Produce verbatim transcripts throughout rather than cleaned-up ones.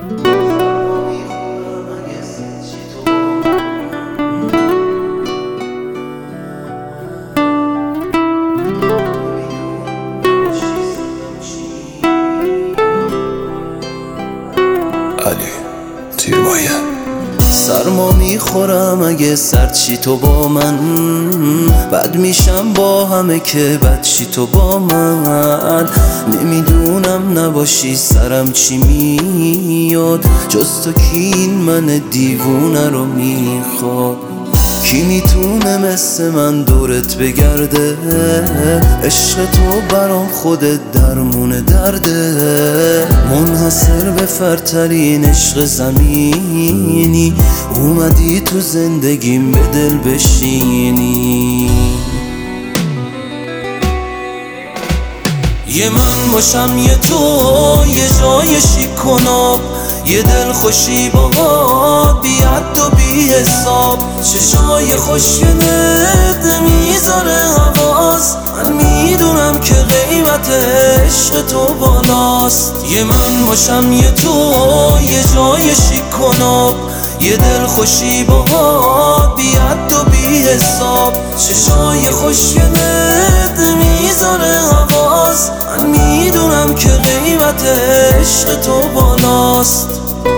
سرما میخورم اگه سرد شی تو با من، بد میشم با همه که بد شی تو با من. نمیدونم نباشی سرم چی میاد، جز تو کی این من دیوونه رو میخواد؟ کی میتونه مثل من دورت بگرده؟ عشق تو برام خودت درمون درده. منحصر به فردترین عشق زمینی، اومدی تو زندگیم به دل بشینی. یه من باشم یه تو، یه جای شیک و ناب، یه دل خوشی باهات بی حد و بی حساب. چشای خوشگلت میذاره حواس، من میدونم که قیمت عشق تو بالاست. یه من باشم یه تو، یه جای شیک و ناب، یه دل خوشی باهات بی حد و بی حساب. چشای خوشگلت میذاره حواس، من میدونم که قیمت عشق تو بالاست.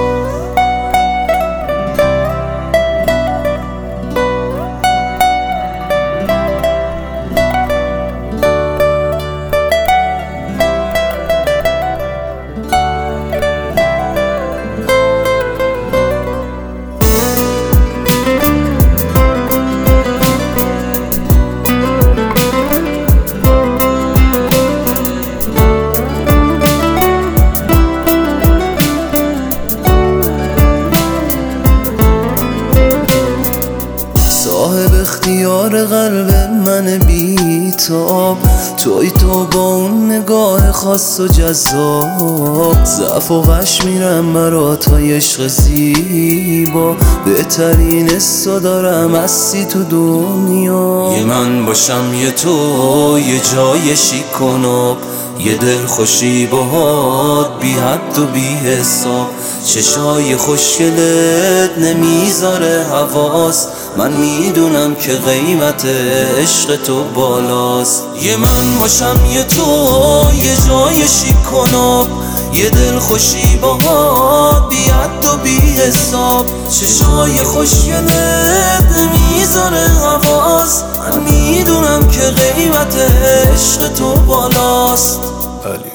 صاحب اختیار قلب من بیتاب، توی تو با اون نگاه خاص و جذاب. ضعف و غش میرم برا تا عشق زیبا، بهترین حسا دارم هستی تو دنیا. یه من باشم یه تو، یه جای شیک و ناب، یه دل خوشی باهات بی حد و بی حساب. چشای خوشگلت نمیذاره حواس، من میدونم که قیمت عشق تو بالاست. یه من باشم یه تو، یه جای شیک و ناب، یه دل خوشی باهات بی حد و بی حساب. چشای خوشگلت نمیذاره حواس، من میدونم که قیمت عشق تو بالاست.